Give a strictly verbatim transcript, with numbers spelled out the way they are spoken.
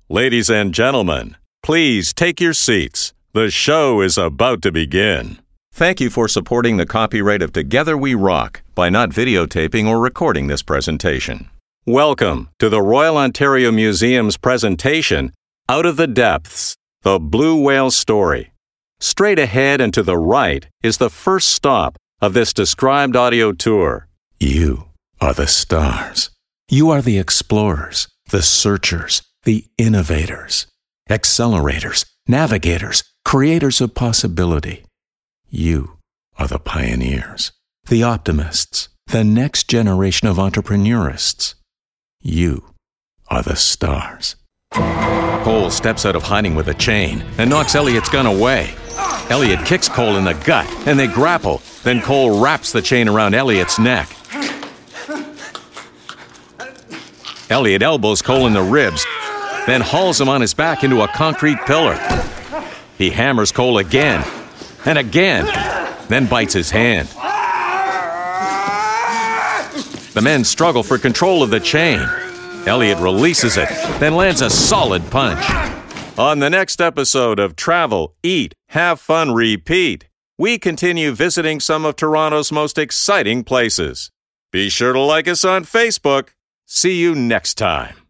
Ladies and gentlemen, please take your seats. The show is about to begin. Thank you for supporting the copyright of Together We Rock by not videotaping or recording this presentation. Welcome to the Royal Ontario Museum's presentation, Out of the Depths, The Blue Whale Story. Straight ahead and to the right is the first stop of this described audio tour. You are the stars. You are the explorers, the searchers, the innovators, accelerators, navigators, creators of possibility. You are the pioneers, the optimists, the next generation of entrepreneurists. You are the stars. Cole steps out of hiding with a chain and knocks Elliot's gun away. Elliot kicks Cole in the gut and they grapple. Then Cole wraps the chain around Elliot's neck. Elliot elbows Cole in the ribs, then hauls him on his back into a concrete pillar. He hammers Cole again and again, then bites his hand. The men struggle for control of the chain. Elliot releases it, then lands a solid punch. On the next episode of Travel, Eat, Have Fun, Repeat, we continue visiting some of Toronto's most exciting places. Be sure to like us on Facebook. See you next time.